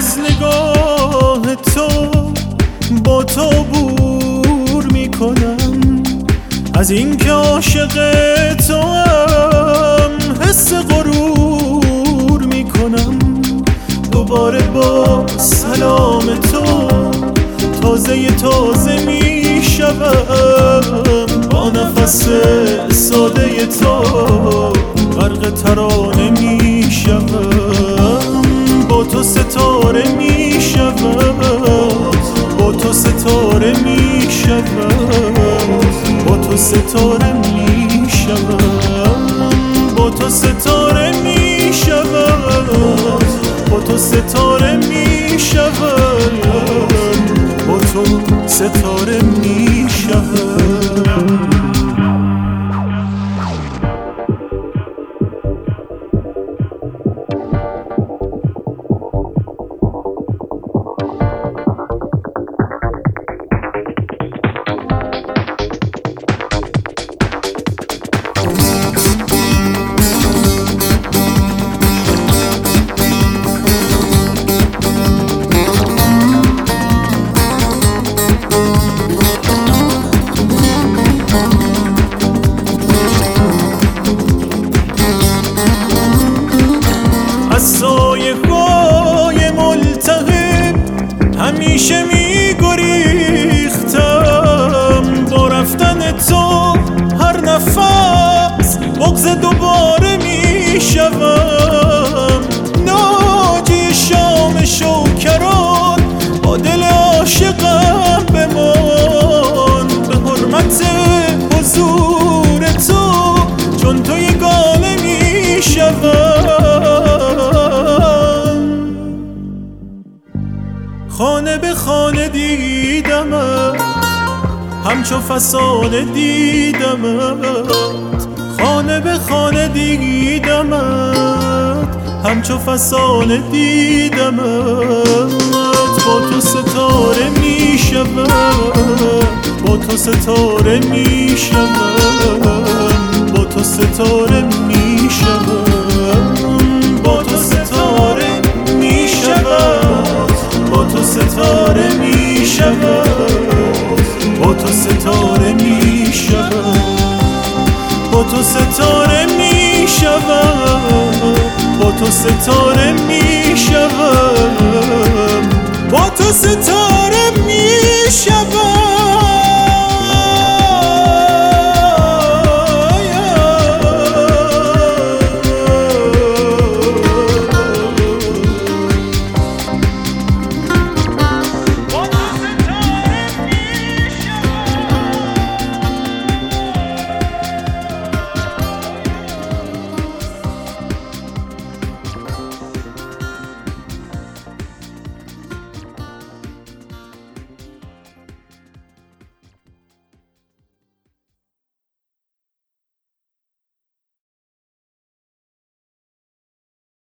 از نگاه تو با تو بور میکنم، از اینکه عاشق تو هم حس غرور میکنم. دوباره با سلام تو تازه میشوم، با نفس ساده تو غرق ترانه میشوم. با تو ستاره میشوم، با تو ستاره میشوم، با تو ستاره میشوم، با تو ستاره میشوم، با تو ستاره میشوم، با تو ستاره میشوم. از سایه های ملتهب همیشه میگریختم، با رفتن تو هر نفس بغض دوباره میشوم. ناجی شام شوکران با دل عاشقم بمان، به حرمت حضور تو چون تو یگانه میشوم. خانه به خانه دیدمت، همچو فسانه دیدمت. خانه به خانه دیدمت، همچو فسانه دیدمت. با تو ستاره میشوم، با تو ستاره میشوم، با تو ستاره میشوم، با تو ستاره میشوم، با تو ستاره میشوم، با تو ستاره میشوم، با تو ستاره میشوم، با تو ستاره میشوم، با تو ستاره میشوم.